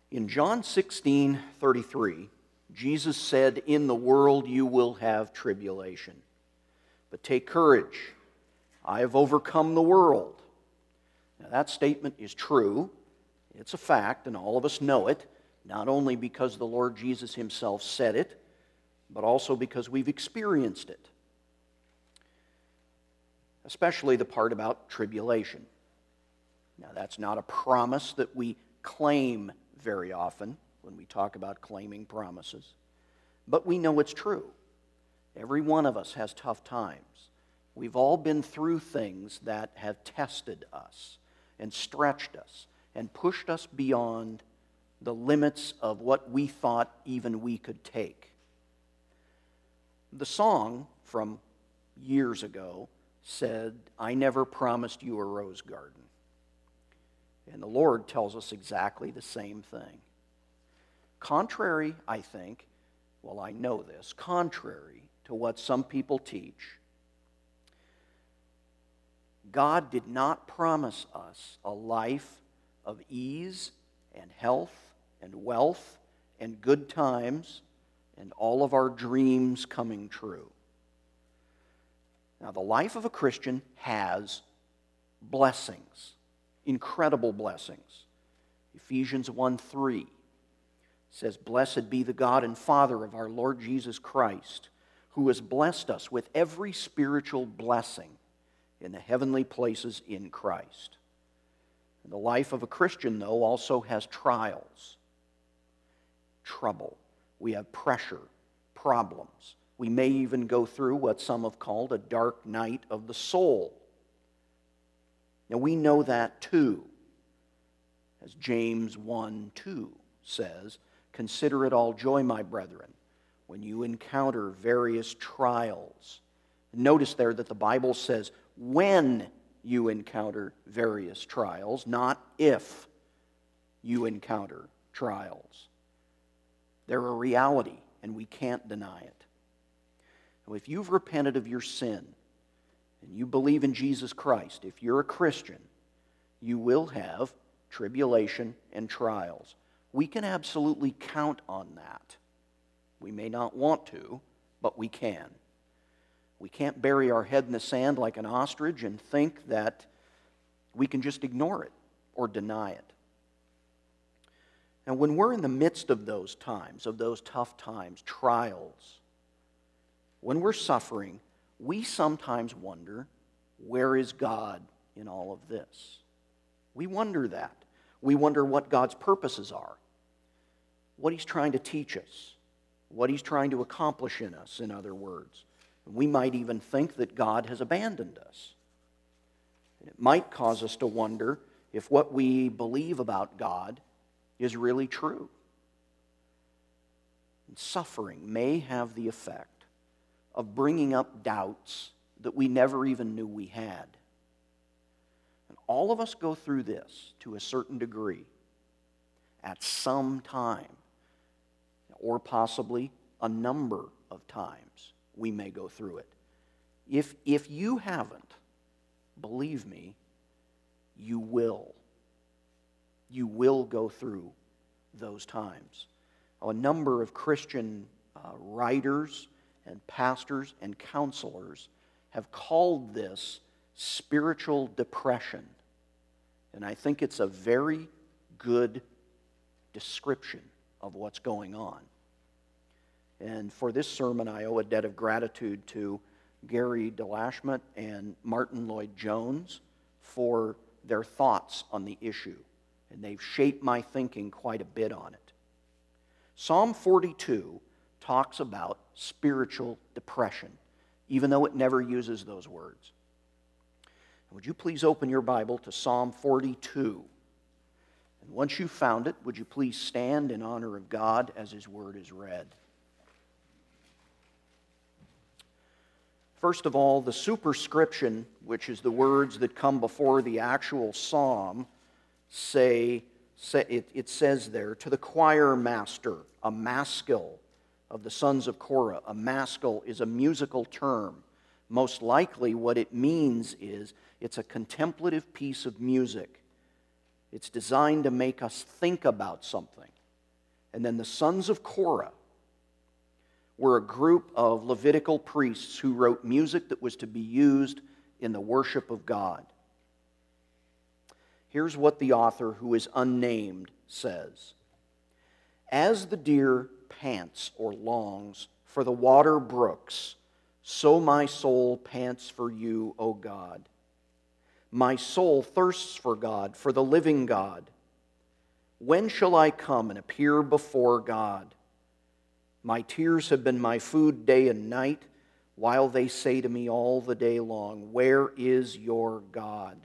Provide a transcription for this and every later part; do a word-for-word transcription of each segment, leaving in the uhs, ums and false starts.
In John sixteen thirty-three, Jesus said, "In the world you will have tribulation, but take courage, I have overcome the world." Now that statement is true, it's a fact, and all of us know it, not only because the Lord Jesus himself said it, but also because we've experienced it. Especially the part about tribulation. Now that's not a promise that we claim very often when we talk about claiming promises, but we know it's true. Every one of us has tough times. We've all been through things that have tested us and stretched us and pushed us beyond the limits of what we thought even we could take. The song from years ago said, "I never promised you a rose garden." And the Lord tells us exactly the same thing. Contrary, I think, well, I know this, contrary to what some people teach, God did not promise us a life of ease and health and wealth and good times and all of our dreams coming true. Now, the life of a Christian has blessings, incredible blessings. Ephesians one three says, "Blessed be the God and Father of our Lord Jesus Christ, who has blessed us with every spiritual blessing in the heavenly places in Christ." And the life of a Christian, though, also has trials, trouble. We have pressure, problems. We may even go through what some have called a dark night of the soul. Now we know that too. As James one two says, "Consider it all joy, my brethren, when you encounter various trials." Notice there that the Bible says when you encounter various trials, not if you encounter trials. They're a reality, and we can't deny it. If you've repented of your sin and you believe in Jesus Christ, if you're a Christian, you will have tribulation and trials. We can absolutely count on that. We may not want to, but we can. We can't bury our head in the sand like an ostrich and think that we can just ignore it or deny it. And when we're in the midst of those times, of those tough times, trials, when we're suffering, we sometimes wonder, where is God in all of this? We wonder that. We wonder what God's purposes are, what He's trying to teach us, what He's trying to accomplish in us, in other words. We might even think that God has abandoned us. It might cause us to wonder if what we believe about God is really true. And suffering may have the effect of bringing up doubts that we never even knew we had. And all of us go through this to a certain degree at some time, or possibly a number of times we may go through it. If, if you haven't, believe me, you will. You will go through those times. A number of Christian uh, writers and pastors and counselors have called this spiritual depression. And I think it's a very good description of what's going on. And for this sermon, I owe a debt of gratitude to Gary DeLashmutt and Martin Lloyd-Jones for their thoughts on the issue. And they've shaped my thinking quite a bit on it. Psalm forty-two talks about spiritual depression, even though it never uses those words. Would you please open your Bible to Psalm forty-two? And once you've found it, would you please stand in honor of God as His Word is read? First of all, the superscription, which is the words that come before the actual psalm, say, say it, it says there, to the choir master, a maskil of the sons of Korah. A maskil is a musical term. Most likely what it means is it's a contemplative piece of music. It's designed to make us think about something. And then the sons of Korah were a group of Levitical priests who wrote music that was to be used in the worship of God. Here's what the author, who is unnamed, says. As the deer pants or longs for the water brooks, so my soul pants for you, O God. My soul thirsts for God, for the living God. When shall I come and appear before God? My tears have been my food day and night, while they say to me all the day long, where is your God?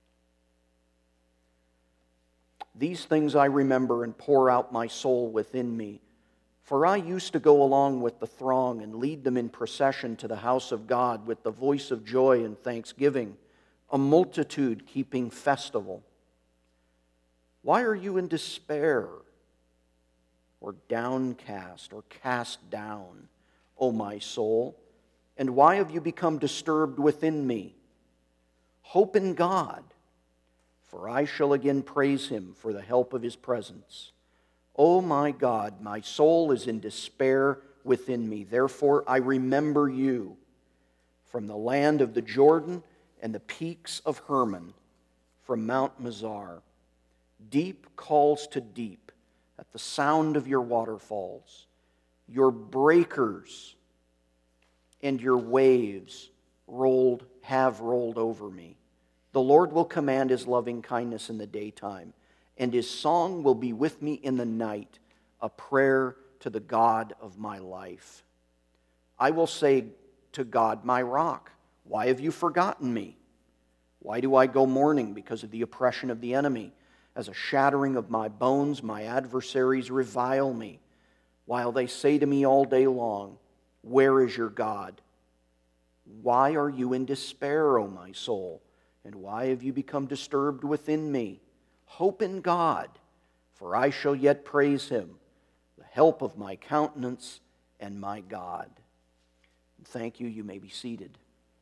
These things I remember and pour out my soul within me. For I used to go along with the throng and lead them in procession to the house of God with the voice of joy and thanksgiving, a multitude keeping festival. Why are you in despair, or downcast, or cast down, O my soul? And why have you become disturbed within me? Hope in God, for I shall again praise Him for the help of His presence. O my God, my soul is in despair within me. Therefore I remember you from the land of the Jordan and the peaks of Hermon, from Mount Mizar. Deep calls to deep at the sound of your waterfalls. Your breakers and your waves rolled have rolled over me. The Lord will command His loving kindness in the daytime, and His song will be with me in the night, a prayer to the God of my life. I will say to God, my rock, why have you forgotten me? Why do I go mourning because of the oppression of the enemy? As a shattering of my bones, my adversaries revile me, while they say to me all day long, where is your God? Why are you in despair, O my soul? And why have you become disturbed within me? Hope in God, for I shall yet praise Him, the help of my countenance and my God. Thank you. You may be seated.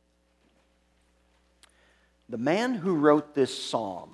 The man who wrote this psalm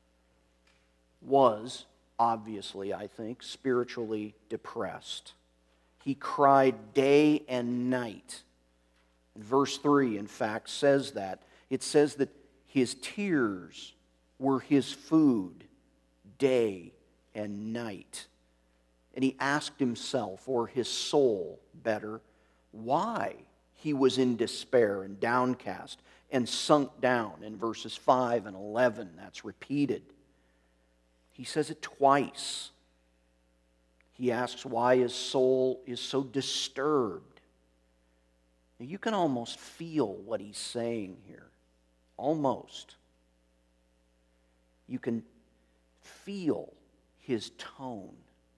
was, obviously, I think, spiritually depressed. He cried day and night. Verse three, in fact, says that. It says that his tears were his food day and night. And he asked himself, or his soul better, why he was in despair and downcast and sunk down. In verses five and eleven, that's repeated. He says it twice. He asks why his soul is so disturbed. Now, you can almost feel what he's saying here. Almost. You can feel his tone.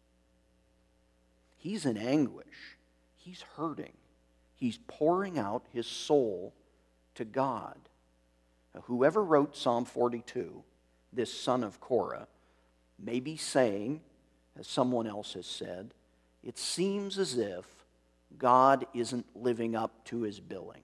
He's in anguish. He's hurting. He's pouring out his soul to God. Now, whoever wrote Psalm forty-two, this son of Korah, may be saying, as someone else has said, it seems as if God isn't living up to His billing.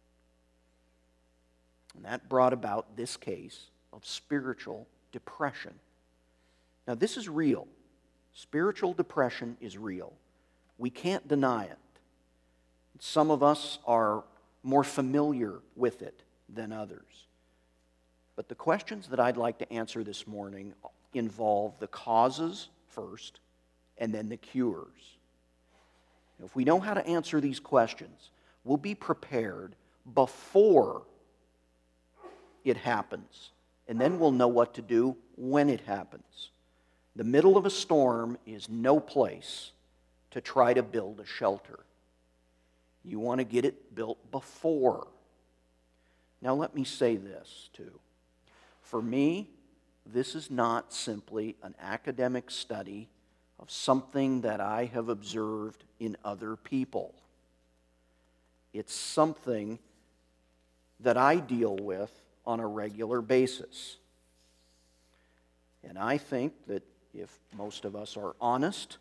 And that brought about this case of spiritual depression. Now, this is real. Spiritual depression is real. We can't deny it. Some of us are more familiar with it than others. But the questions that I'd like to answer this morning involve the causes first and then the cures. If we know how to answer these questions, we'll be prepared before it happens. And then we'll know what to do when it happens. The middle of a storm is no place to try to build a shelter. You want to get it built before. Now let me say this too. For me, this is not simply an academic study of something that I have observed in other people. It's something that I deal with on a regular basis. And I think that if most of us are honest,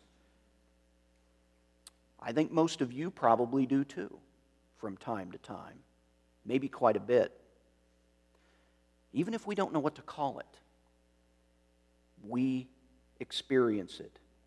I think most of you probably do too, from time to time, maybe quite a bit. Even if we don't know what to call it, we experience it.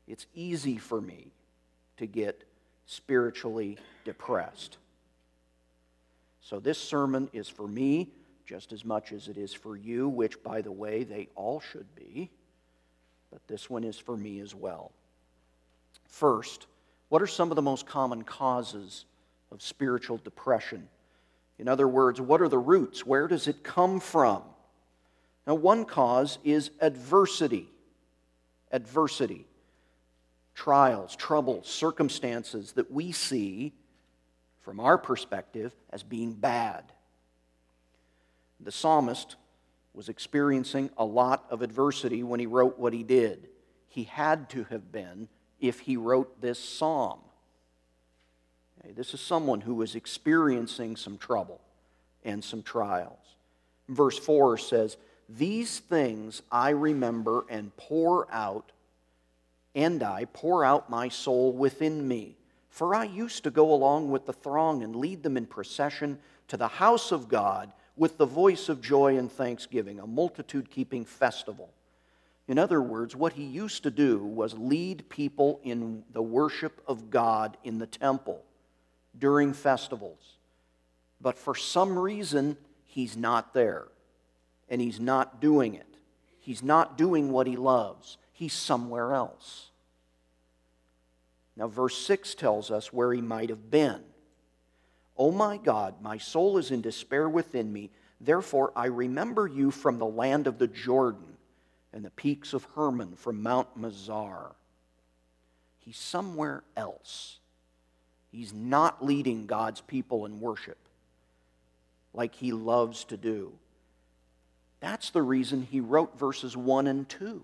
it's easy for me to get spiritually depressed. So this sermon is for me just as much as it is for you, which, by the way, they all should be. But this one is for me as well. First, what are some of the most common causes of spiritual depression? In other words, what are the roots? Where does it come from? Now, one cause is adversity. Adversity. Trials, troubles, circumstances that we see from our perspective as being bad. The psalmist was experiencing a lot of adversity when he wrote what he did. He had to have been if he wrote this psalm. Okay, this is someone who was experiencing some trouble and some trials. Verse four says, "These things I remember and pour out, and I pour out my soul within me. For I used to go along with the throng and lead them in procession to the house of God with the voice of joy and thanksgiving, a multitude-keeping festival." In other words, what he used to do was lead people in the worship of God in the temple during festivals. But for some reason, he's not there. And he's not doing it. He's not doing what he loves. He's somewhere else. Now, verse six tells us where he might have been. "O my God, my soul is in despair within me. Therefore I remember you from the land of the Jordan and the peaks of Hermon, from Mount Mizar." He's somewhere else. He's not leading God's people in worship like he loves to do. That's the reason he wrote verses one and two.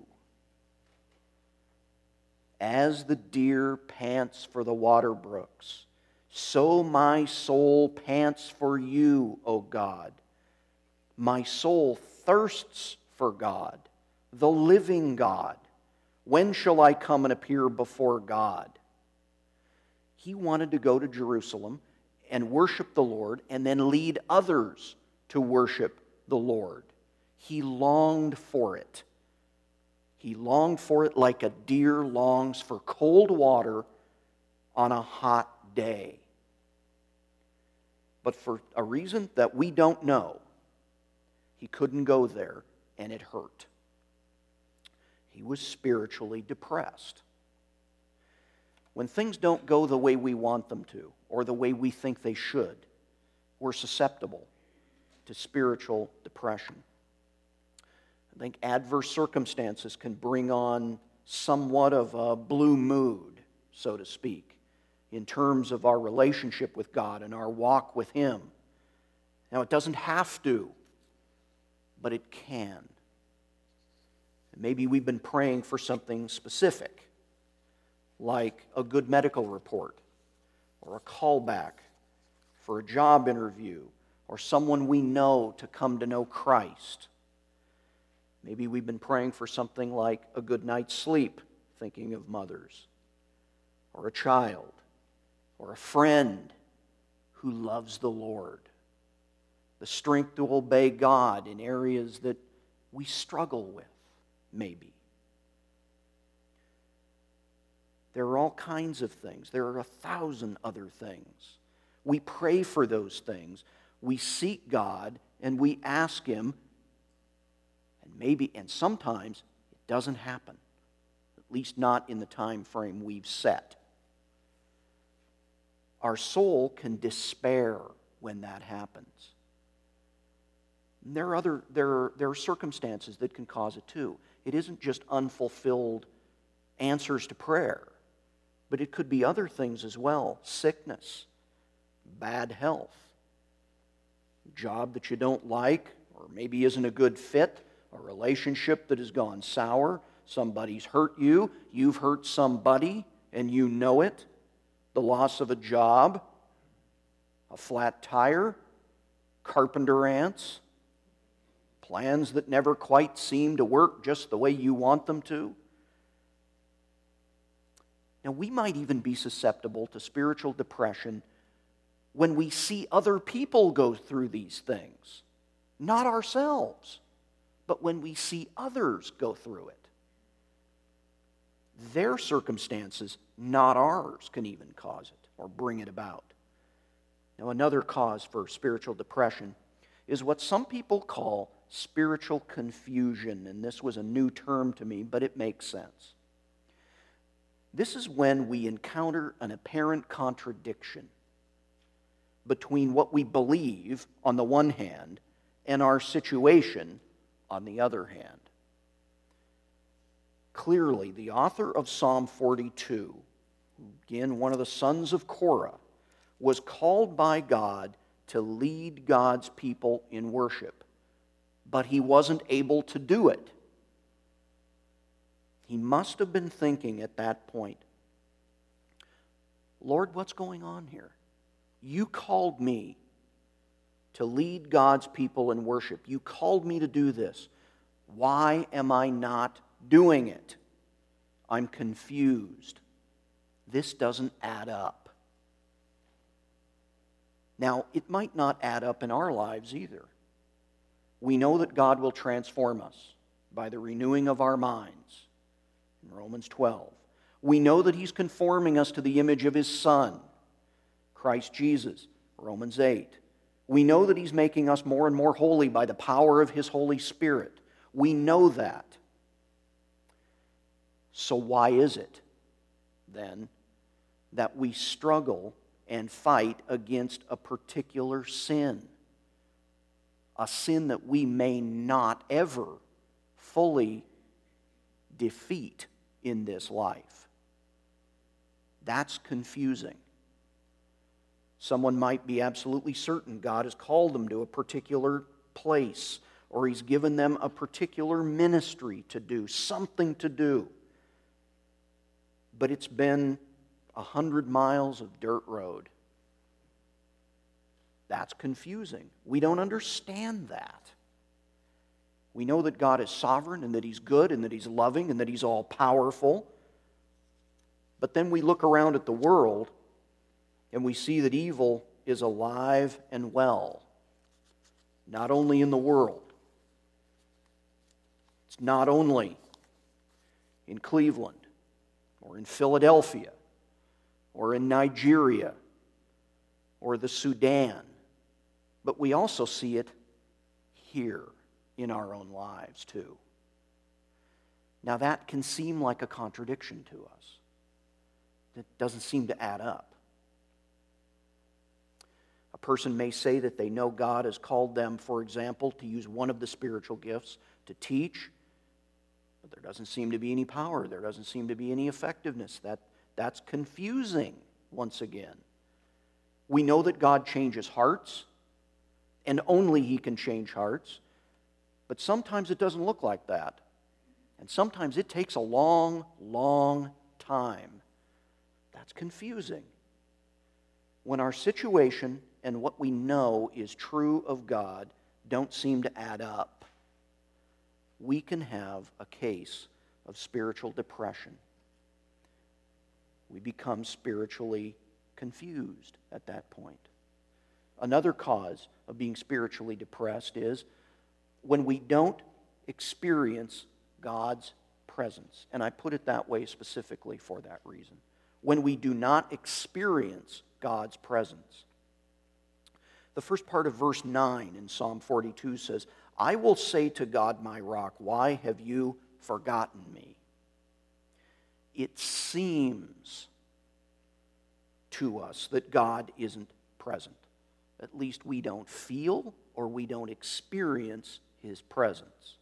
"As the deer pants for the water brooks, so my soul pants for you, O God. My soul thirsts for God, the living God. When shall I come and appear before God?" He wanted to go to Jerusalem and worship the Lord and then lead others to worship the Lord. He longed for it. He longed for it like a deer longs for cold water on a hot day. But for a reason that we don't know, he couldn't go there, and it hurt. He was spiritually depressed. When things don't go the way we want them to, or the way we think they should, we're susceptible to spiritual depression. I think adverse circumstances can bring on somewhat of a blue mood, so to speak, in terms of our relationship with God and our walk with Him. Now, it doesn't have to, but it can. Maybe we've been praying for something specific, like a good medical report, or a callback for a job interview, or someone we know to come to know Christ. Maybe we've been praying for something like a good night's sleep, thinking of mothers, or a child, or a friend who loves the Lord. The strength to obey God in areas that we struggle with, maybe. There are all kinds of things. There are a thousand other things. We pray for those things. We seek God and we ask Him, and maybe, and sometimes it doesn't happen, at least not in the time frame we've set. Our soul can despair when that happens. And there are other there are, there are circumstances that can cause it too. It isn't just unfulfilled answers to prayer, but it could be other things as well. Sickness, bad health, job that you don't like, or maybe isn't a good fit, a relationship that has gone sour, somebody's hurt you, you've hurt somebody, and you know it, the loss of a job, a flat tire, carpenter ants, plans that never quite seem to work just the way you want them to. Now, we might even be susceptible to spiritual depression when we see other people go through these things. Not ourselves, but when we see others go through it. Their circumstances, not ours, can even cause it or bring it about. Now, another cause for spiritual depression is what some people call spiritual confusion, and this was a new term to me, but it makes sense. This is when we encounter an apparent contradiction between what we believe on the one hand and our situation on the other hand. Clearly, the author of Psalm forty-two, again, one of the sons of Korah, was called by God to lead God's people in worship, but he wasn't able to do it. He must have been thinking at that point, Lord, what's going on here? You called me to lead God's people in worship. You called me to do this. Why am I not doing it? I'm confused. This doesn't add up. Now, it might not add up in our lives either. We know that God will transform us by the renewing of our minds in Romans twelve. We know that He's conforming us to the image of His Son, Christ Jesus, Romans eight. We know that He's making us more and more holy by the power of His Holy Spirit. We know that. So why is it, then, that we struggle and fight against a particular sin? A sin that we may not ever fully defeat in this life. That's confusing. Someone might be absolutely certain God has called them to a particular place, or He's given them a particular ministry to do, something to do. But it's been a hundred miles of dirt road. That's confusing. We don't understand that. We know that God is sovereign and that He's good and that He's loving and that He's all-powerful. But then we look around at the world and we see that evil is alive and well. Not only in the world. It's not only in Cleveland or in Philadelphia or in Nigeria or the Sudan. But we also see it here in our own lives too. Now that can seem like a contradiction to us. It doesn't seem to add up. A person may say that they know God has called them, for example, to use one of the spiritual gifts to teach, but there doesn't seem to be any power. There doesn't seem to be any effectiveness. That, that's confusing once again. We know that God changes hearts, and only He can change hearts, but sometimes it doesn't look like that. And sometimes it takes a long, long time. That's confusing. When our situation and what we know is true of God don't seem to add up, we can have a case of spiritual depression. We become spiritually confused at that point. Another cause of being spiritually depressed is when we don't experience God's presence. And I put it that way specifically for that reason. When we do not experience God's presence. The first part of verse nine in Psalm forty-two says, I will say to God my rock, why have you forgotten me? It seems to us that God isn't present. At least we don't feel or we don't experience His presence.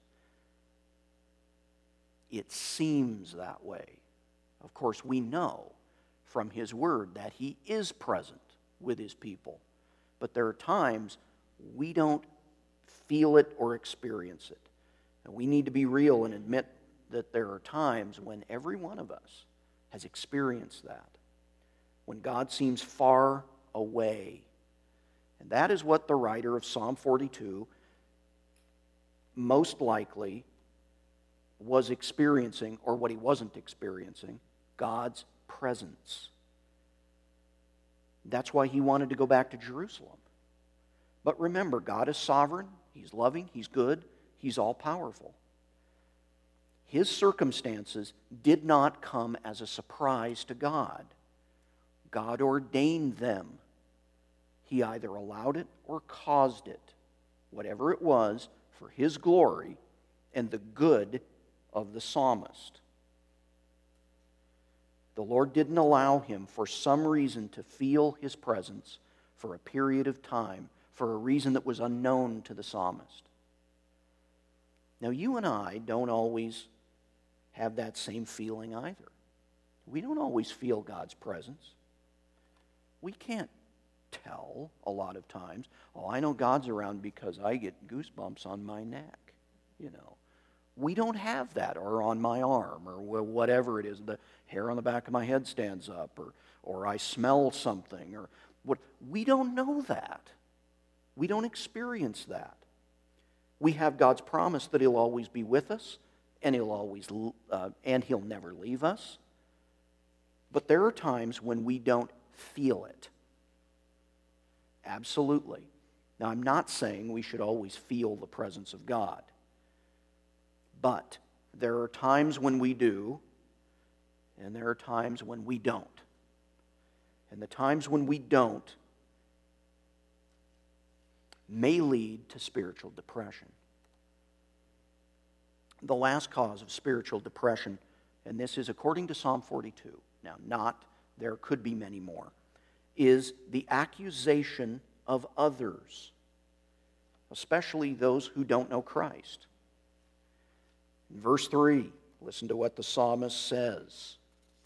It seems that way. Of course, we know from His Word that He is present with His people. But there are times we don't feel it or experience it. And we need to be real and admit that there are times when every one of us has experienced that. When God seems far away. And that is what the writer of Psalm forty-two most likely was experiencing, or what he wasn't experiencing, God's presence. That's why he wanted to go back to Jerusalem. But remember, God is sovereign, He's loving, He's good, He's all-powerful. his circumstances did not come as a surprise to God. God ordained them. He either allowed it or caused it, whatever it was, for his glory and the good of the psalmist. The Lord didn't allow him for some reason to feel his presence for a period of time, for a reason that was unknown to the psalmist. Now, you and I don't always have that same feeling either. We don't always feel God's presence. We can't tell a lot of times, oh, I know God's around because I get goosebumps on my neck, you know. We don't have that, or on my arm, or whatever it is. The hair on the back of my head stands up, or, or I smell something, or what. We don't know that. We don't experience that. We have God's promise that He'll always be with us, and He'll always, uh, and He'll never leave us. But there are times when we don't feel it. Absolutely. Now, I'm not saying we should always feel the presence of God. But there are times when we do, and there are times when we don't. And the times when we don't may lead to spiritual depression. The last cause of spiritual depression, and this is according to Psalm forty-two, now not, there could be many more, is the accusation of others, especially those who don't know Christ. In verse three, listen to what the psalmist says.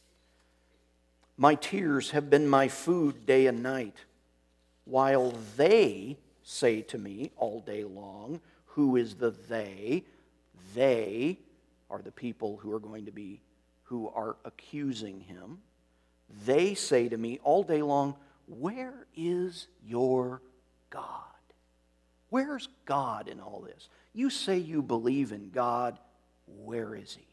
My tears have been my food day and night, while they say to me all day long. Who is the they? They are the people who are going to be, who are accusing him. They say to me all day long, where is your God? Where's God in all this? You say you believe in God. Where is He?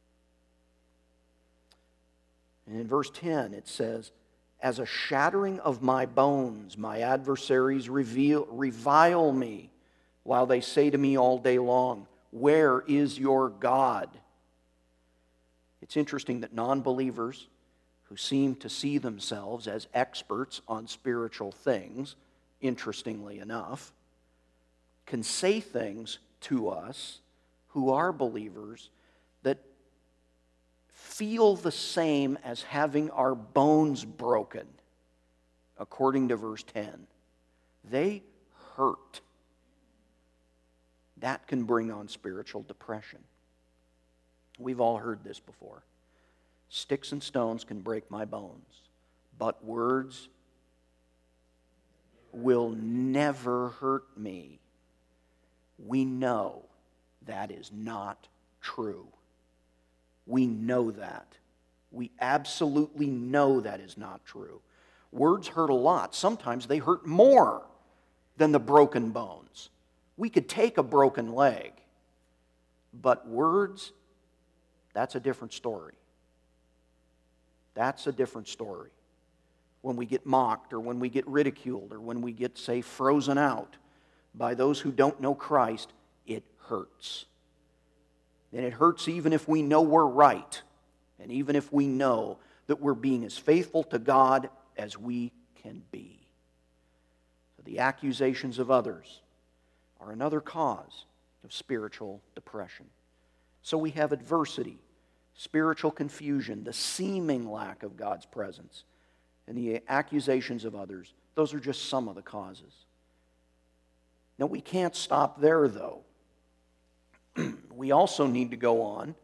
And in verse ten it says, as a shattering of my bones, my adversaries reveal, revile me, while they say to me all day long, where is your God? It's interesting that non-believers who seem to see themselves as experts on spiritual things, interestingly enough, can say things to us who are believers that feel the same as having our bones broken, according to verse ten. They hurt. That can bring on spiritual depression. We've all heard this before. Sticks and stones can break my bones, but words will never hurt me. We know that is not true. We know that. We absolutely know that is not true. Words hurt a lot. Sometimes they hurt more than the broken bones. We could take a broken leg, but words, that's a different story. That's a different story. When we get mocked, or when we get ridiculed, or when we get, say, frozen out by those who don't know Christ, it hurts. And it hurts even if we know we're right, and even if we know that we're being as faithful to God as we can be. So the accusations of others are another cause of spiritual depression. So we have adversity, spiritual confusion, the seeming lack of God's presence, and the accusations of others. Those are just some of the causes. Now, we can't stop there, though. We also need to go on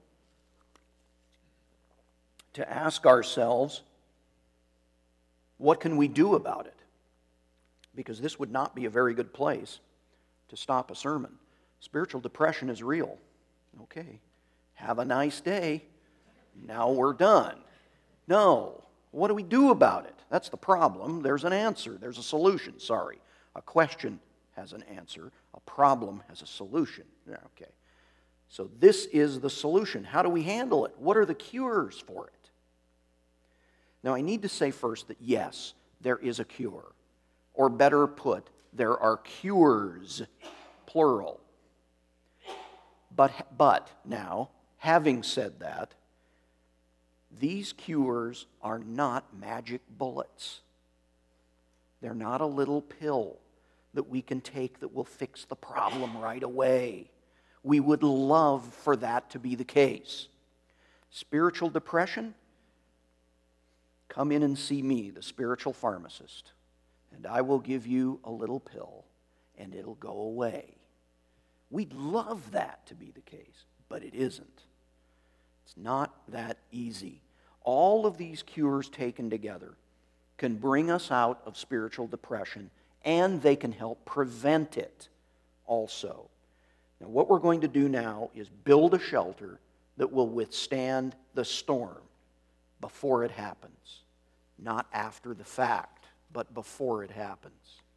to ask ourselves, what can we do about it? Because this would not be a very good place to stop a sermon. Spiritual depression is real. Okay, have a nice day. Now we're done. No. What do we do about it? That's the problem. There's an answer. There's a solution. Sorry. A question has an answer. A problem has a solution. Yeah, okay. So this is the solution. How do we handle it? What are the cures for it? Now, I need to say first that yes, there is a cure. Or better put, there are cures, plural. But, but now, having said that, these cures are not magic bullets. They're not a little pill that we can take that will fix the problem right away. We would love for that to be the case. Spiritual depression? Come in and see me, the spiritual pharmacist, and I will give you a little pill, and it'll go away. We'd love that to be the case, but it isn't. It's not that easy. All of these cures taken together can bring us out of spiritual depression, and they can help prevent it also. Now, what we're going to do now is build a shelter that will withstand the storm before it happens. Not after the fact, but before it happens.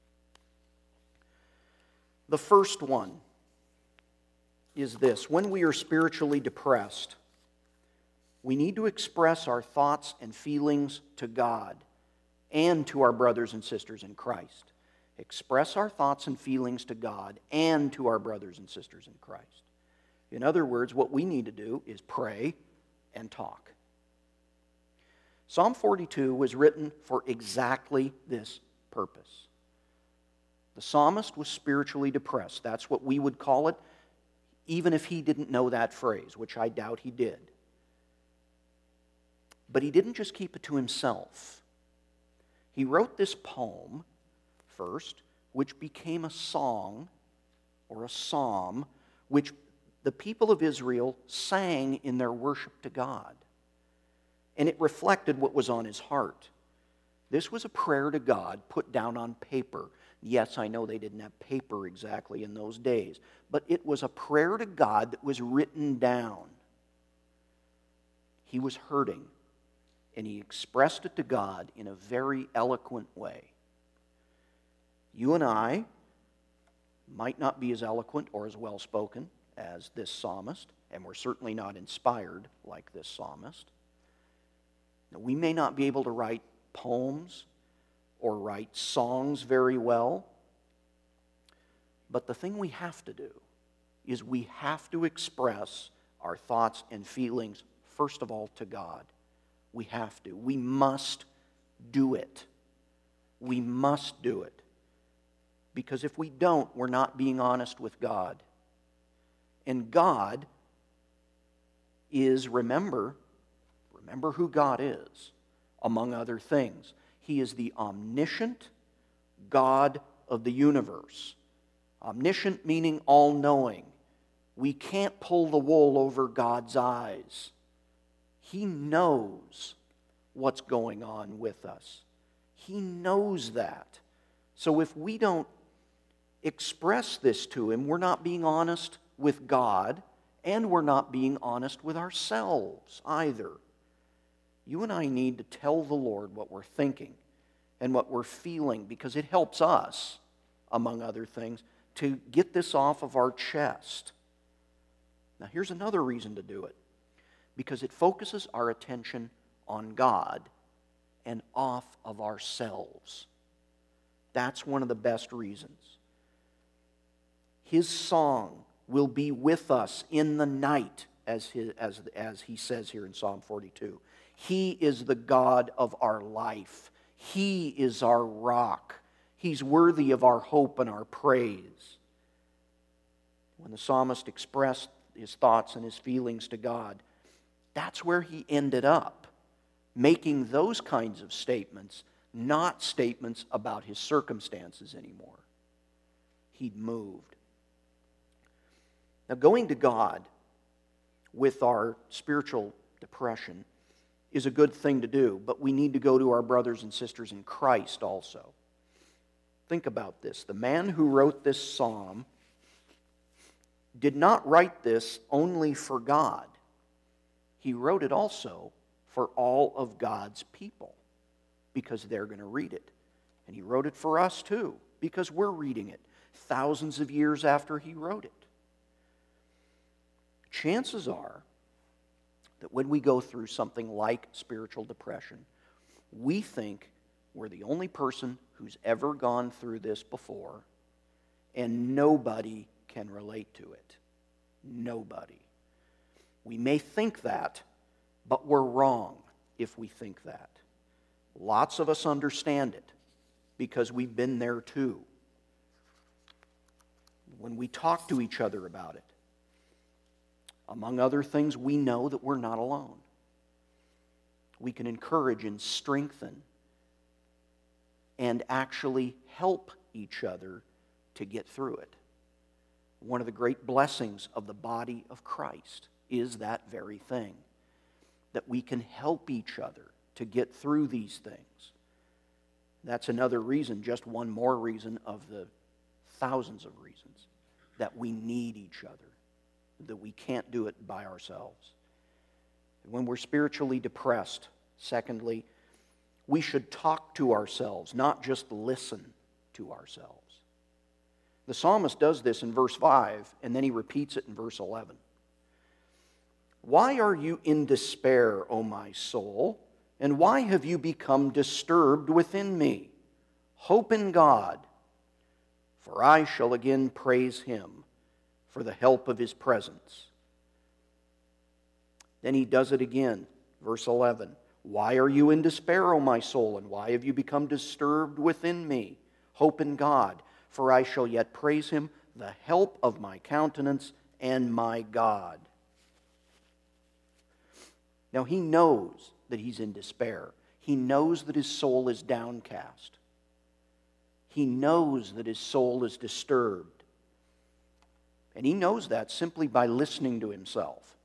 The first one is this: when we are spiritually depressed, we need to express our thoughts and feelings to God and to our brothers and sisters in Christ. Express our thoughts and feelings to God and to our brothers and sisters in Christ. In other words, what we need to do is pray and talk. Psalm forty-two was written for exactly this purpose. The psalmist was spiritually depressed. That's what we would call it, even if he didn't know that phrase, which I doubt he did. But he didn't just keep it to himself. He wrote this poem first, which became a song or a psalm, which the people of Israel sang in their worship to God. And it reflected what was on his heart. This was a prayer to God put down on paper. Yes, I know they didn't have paper exactly in those days, but it was a prayer to God that was written down. He was hurting, and he expressed it to God in a very eloquent way. You and I might not be as eloquent or as well-spoken as this psalmist, and we're certainly not inspired like this psalmist. Now, we may not be able to write poems or write songs very well, but the thing we have to do is we have to express our thoughts and feelings, first of all, to God. We have to. We must do it. We must do it. Because if we don't, we're not being honest with God. And God is, remember, remember who God is, among other things. He is the omniscient God of the universe. Omniscient meaning all-knowing. We can't pull the wool over God's eyes. He knows what's going on with us. He knows that. So if we don't express this to Him, we're not being honest with God, and we're not being honest with ourselves either. You and I need to tell the Lord what we're thinking and what we're feeling, because it helps us, among other things, to get this off of our chest. Now, here's another reason to do it. Because it focuses our attention on God and off of ourselves. That's one of the best reasons. His song will be with us in the night, as, his, as, as he says here in Psalm forty-two. He is the God of our life. He is our rock. He's worthy of our hope and our praise. When the psalmist expressed his thoughts and his feelings to God, that's where he ended up, making those kinds of statements, not statements about his circumstances anymore. He'd moved. Now, going to God with our spiritual depression is a good thing to do, but we need to go to our brothers and sisters in Christ also. Think about this. The man who wrote this psalm did not write this only for God. He wrote it also for all of God's people, because they're going to read it. And he wrote it for us too, because we're reading it thousands of years after he wrote it. Chances are that when we go through something like spiritual depression, we think we're the only person who's ever gone through this before, and nobody can relate to it. Nobody. We may think that, but we're wrong if we think that. Lots of us understand it because we've been there too. When we talk to each other about it, among other things, we know that we're not alone. We can encourage and strengthen and actually help each other to get through it. One of the great blessings of the body of Christ is that very thing, that we can help each other to get through these things. That's another reason, just one more reason of the thousands of reasons, that we need each other, that we can't do it by ourselves. When we're spiritually depressed, secondly, we should talk to ourselves, not just listen to ourselves. The psalmist does this in verse five, and then he repeats it in verse eleven. Why are you in despair, O my soul? And why have you become disturbed within me? Hope in God, for I shall again praise Him for the help of His presence. Then he does it again, verse eleven. Why are you in despair, O my soul, and why have you become disturbed within me? Hope in God, for I shall yet praise Him, the help of my countenance and my God. Now he knows that he's in despair. He knows that his soul is downcast. He knows that his soul is disturbed. And he knows that simply by listening to himself,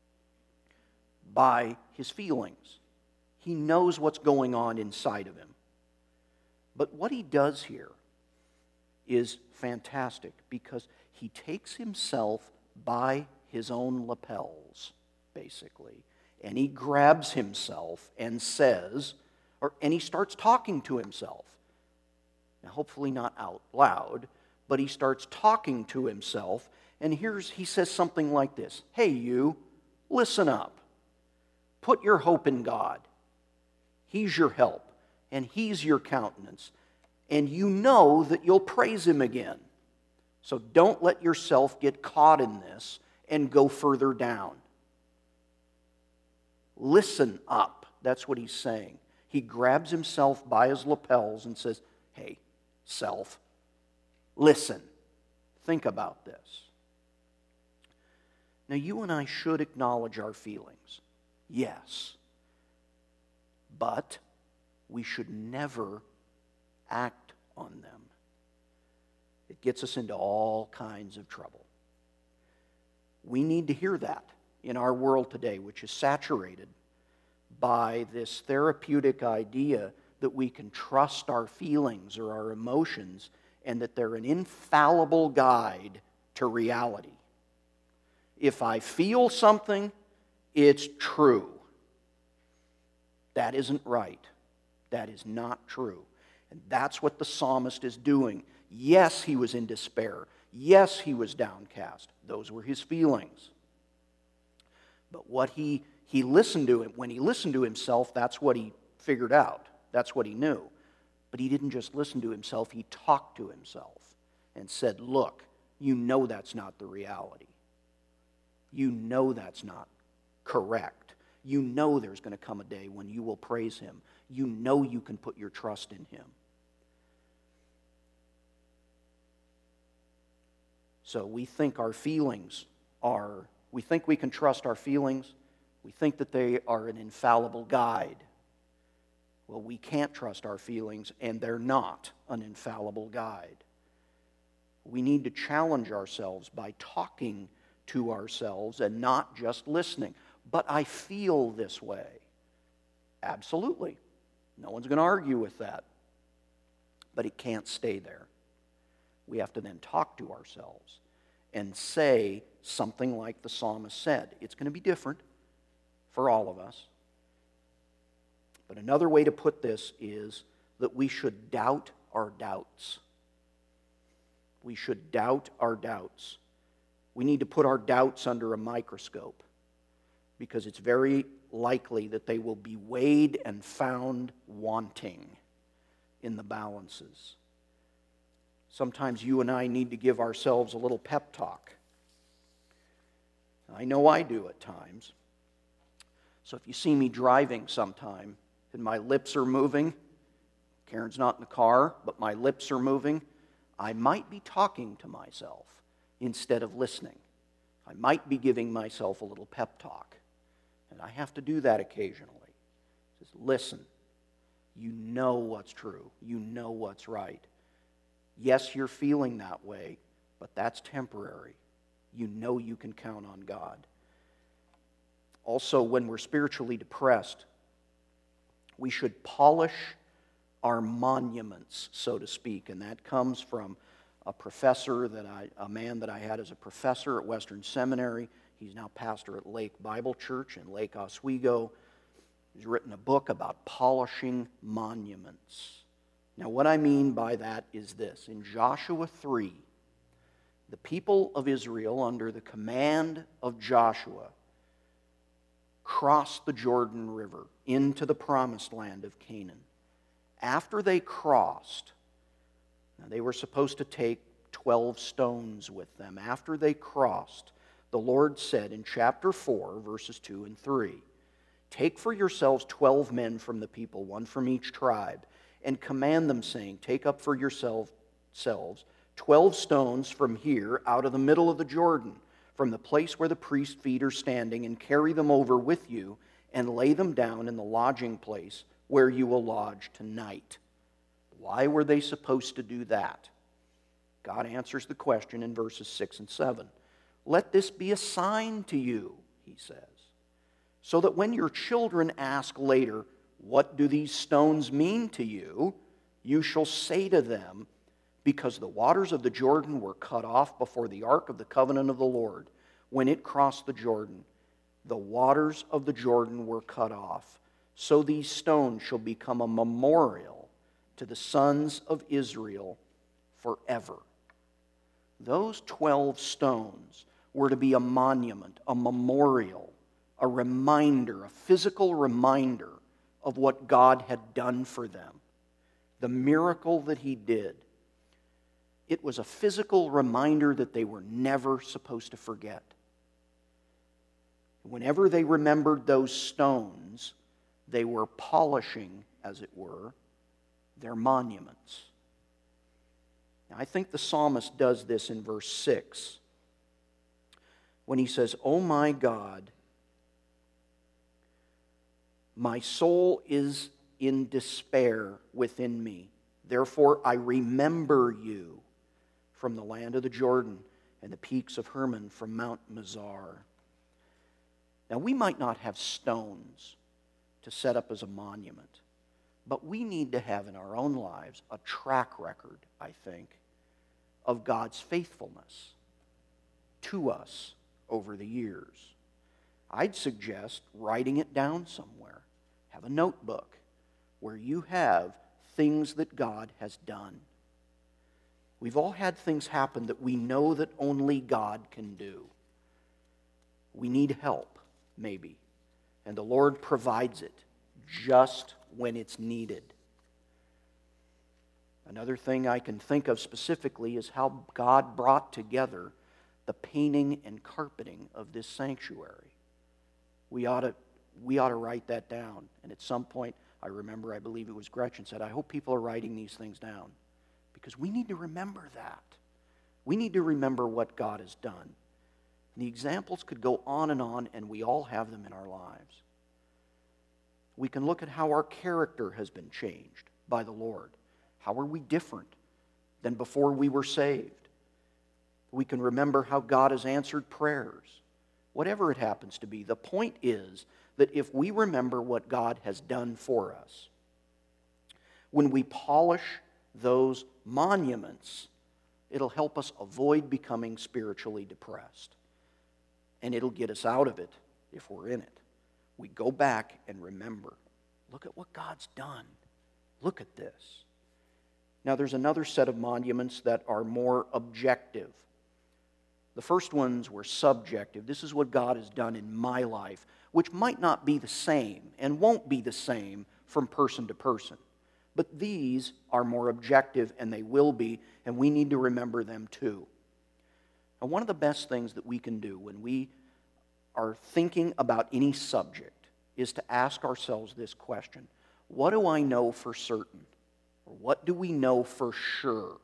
by his feelings. He knows what's going on inside of him. But what he does here is fantastic because he takes himself by his own lapels, basically, and he grabs himself and says, or and he starts talking to himself. Now, hopefully not out loud, but he starts talking to himself, and here's he says something like this: "Hey, you, listen up. Put your hope in God. He's your help, and He's your countenance, and you know that you'll praise Him again. So don't let yourself get caught in this and go further down. Listen up." That's what he's saying. He grabs himself by his lapels and says, "Hey, self, listen. Think about this." Now, you and I should acknowledge our feelings. Yes. But we should never act on them. It gets us into all kinds of trouble. We need to hear that in our world today, which is saturated by this therapeutic idea that we can trust our feelings or our emotions and that they're an infallible guide to reality. If I feel something, it's true. That isn't right. That is not true. And that's what the psalmist is doing. Yes, he was in despair. Yes, he was downcast. Those were his feelings. But what he, he listened to, when he listened to himself, that's what he figured out. That's what he knew. But he didn't just listen to himself, he talked to himself and said, "Look, you know that's not the reality. You know that's not correct. You know there's going to come a day when you will praise Him. You know you can put your trust in Him." So we think our feelings are, we think we can trust our feelings. We think that they are an infallible guide. Well, we can't trust our feelings, and they're not an infallible guide. We need to challenge ourselves by talking to ourselves and not just listening. But I feel this way. Absolutely. No one's going to argue with that. But it can't stay there. We have to then talk to ourselves and say something like the psalmist said. It's going to be different for all of us. But another way to put this is that we should doubt our doubts. We should doubt our doubts. We need to put our doubts under a microscope, because it's very likely that they will be weighed and found wanting in the balances. Sometimes you and I need to give ourselves a little pep talk. I know I do at times. So if you see me driving sometime and my lips are moving, Karen's not in the car, but my lips are moving, I might be talking to myself instead of listening. I might be giving myself a little pep talk. And I have to do that occasionally. Just listen. You know what's true. You know what's right. Yes, you're feeling that way, but that's temporary. You know you can count on God. Also, when we're spiritually depressed, we should polish our monuments, so to speak. And that comes from a professor that I, a man that I had as a professor at Western Seminary. He's now pastor at Lake Bible Church in Lake Oswego. He's written a book about polishing monuments. Now, what I mean by that is this. In Joshua three, the people of Israel, under the command of Joshua, crossed the Jordan River into the promised land of Canaan. After they crossed, now they were supposed to take twelve stones with them. After they crossed, the Lord said in chapter four, verses two and three, "Take for yourselves twelve men from the people, one from each tribe, and command them, saying, Take up for yourselves twelve stones from here out of the middle of the Jordan, from the place where the priest's feet are standing, and carry them over with you, and lay them down in the lodging place where you will lodge tonight." Why were they supposed to do that? God answers the question in verses six and seven. "Let this be a sign to you," he says, "so that when your children ask later, 'What do these stones mean to you?' you shall say to them, 'Because the waters of the Jordan were cut off before the ark of the covenant of the Lord, when it crossed the Jordan. The waters of the Jordan were cut off. So these stones shall become a memorial to the sons of Israel forever." Those twelve stones were to be a monument, a memorial, a reminder, a physical reminder of what God had done for them, the miracle that He did. It was a physical reminder that they were never supposed to forget. Whenever they remembered those stones, they were polishing, as it were, their monuments. Now, I think the psalmist does this in verse six when he says, "Oh my God, my soul is in despair within me. Therefore I remember you from the land of the Jordan and the peaks of Hermon from Mount Mizar." Now, we might not have stones to set up as a monument, but we need to have in our own lives a track record, I think, of God's faithfulness to us over the years. I'd suggest writing it down somewhere. Have a notebook where you have things that God has done. We've all had things happen that we know that only God can do. We need help, maybe, and the Lord provides it just when it's needed. Another thing I can think of specifically is how God brought together the painting and carpeting of this sanctuary. We ought to, we ought to write that down. And at some point, I remember, I believe it was Gretchen said, "I hope people are writing these things down." Because we need to remember that. We need to remember what God has done. And the examples could go on and on, and we all have them in our lives. We can look at how our character has been changed by the Lord. How are we different than before we were saved? We can remember how God has answered prayers, whatever it happens to be. The point is that if we remember what God has done for us, when we polish those monuments, it'll help us avoid becoming spiritually depressed. And it'll get us out of it if we're in it. We go back and remember, look at what God's done. Look at this. Now, there's another set of monuments that are more objective. The first ones were subjective. This is what God has done in my life, which might not be the same and won't be the same from person to person. But these are more objective, and they will be, and we need to remember them too. And one of the best things that we can do when we are thinking about any subject is to ask ourselves this question: what do I know for certain? Or what do we know for sure?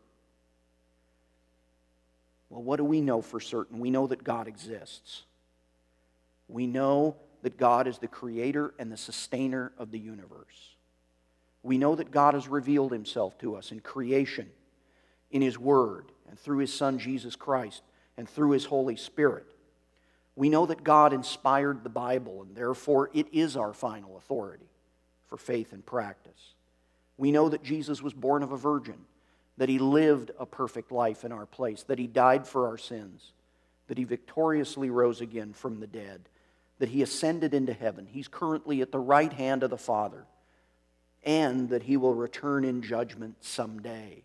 Well, what do we know for certain? We know that God exists. We know that God is the creator and the sustainer of the universe. We know that God has revealed himself to us in creation, in his word, and through his Son Jesus Christ, and through his Holy Spirit. We know that God inspired the Bible, and therefore it is our final authority for faith and practice. We know that Jesus was born of a virgin, that he lived a perfect life in our place, that he died for our sins, that he victoriously rose again from the dead, that he ascended into heaven. He's currently at the right hand of the Father, and that he will return in judgment someday.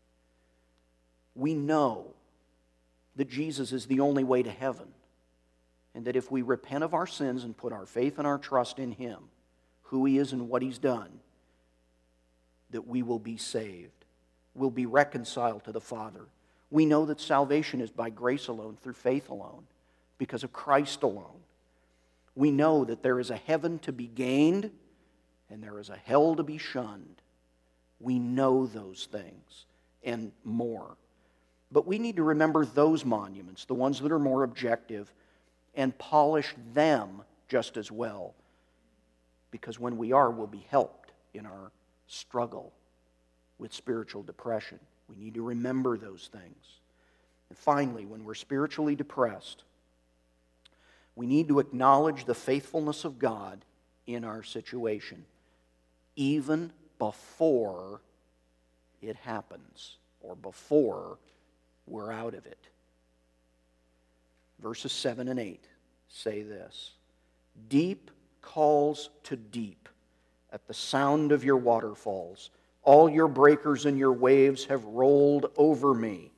We know that Jesus is the only way to heaven, and that if we repent of our sins and put our faith and our trust in him, who he is and what he's done, that we will be saved. We'll be reconciled to the Father. We know that salvation is by grace alone, through faith alone, because of Christ alone. We know that there is a heaven to be gained and there is a hell to be shunned. We know those things and more. But we need to remember those monuments, the ones that are more objective, and polish them just as well. Because when we are, we'll be helped in our struggle with spiritual depression. We need to remember those things. And finally, when we're spiritually depressed, we need to acknowledge the faithfulness of God in our situation, even before it happens, or before we're out of it. Verses seven and eight say this: deep calls to deep at the sound of your waterfalls. All your breakers and your waves have rolled over me.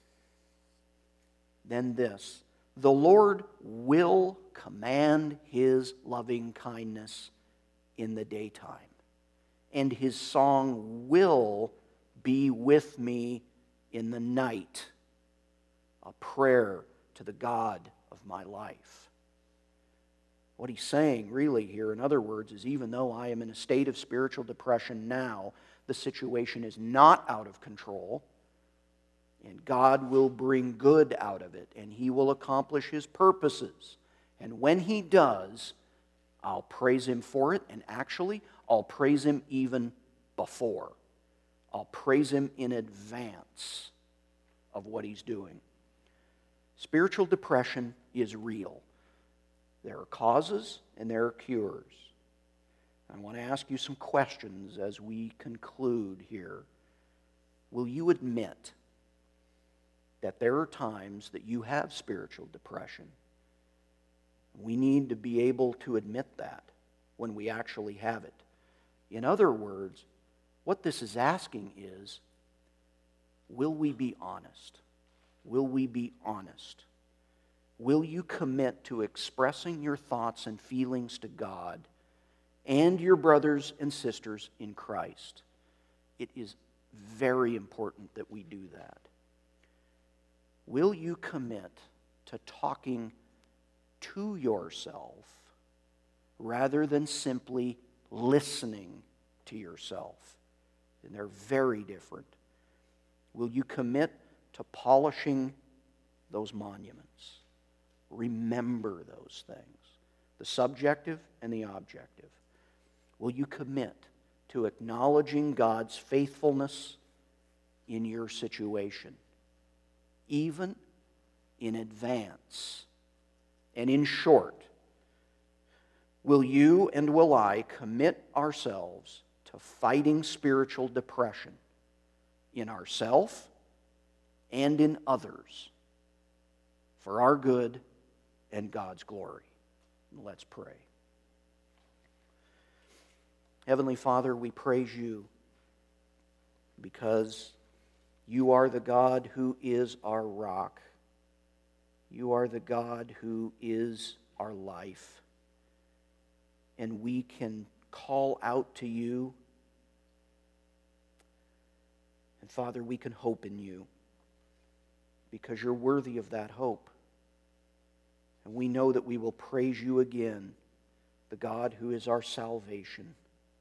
Then this: the Lord will command his loving kindness in the daytime, and his song will be with me in the night, a prayer to the God of my life. What he's saying really here, in other words, is even though I am in a state of spiritual depression now, the situation is not out of control, and God will bring good out of it, and he will accomplish his purposes. And when he does, I'll praise him for it, and actually, I'll praise him even before. I'll praise him in advance of what he's doing. Spiritual depression is real. There are causes and there are cures. I want to ask you some questions as we conclude here. Will you admit that there are times that you have spiritual depression? We need to be able to admit that when we actually have it. In other words, what this is asking is, will we be honest? Will we be honest? Will you commit to expressing your thoughts and feelings to God and your brothers and sisters in Christ? It is very important that we do that. Will you commit to talking to yourself rather than simply listening to yourself? And they're very different. Will you commit to polishing those monuments? Remember those things, the subjective and the objective. Will you commit to acknowledging God's faithfulness in your situation, even in advance? And in short, will you and will I commit ourselves to fighting spiritual depression in ourselves and in others for our good and God's glory? Let's pray. Heavenly Father, we praise you because you are the God who is our rock. You are the God who is our life. And we can call out to you. And Father, we can hope in you because you're worthy of that hope. And we know that we will praise you again, the God who is our salvation.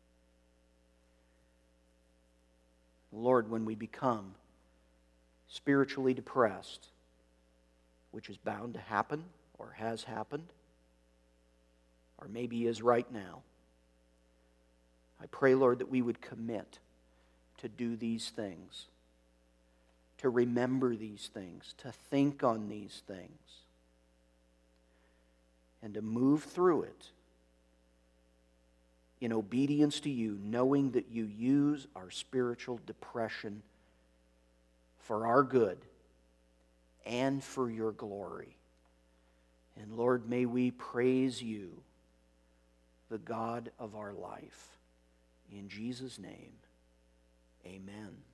Lord, when we become spiritually depressed, which is bound to happen or has happened, or maybe is right now, I pray, Lord, that we would commit to do these things, to remember these things, to think on these things, and to move through it in obedience to you, knowing that you use our spiritual depression for our good and for your glory. And Lord, may we praise you, the God of our life. In Jesus' name, amen.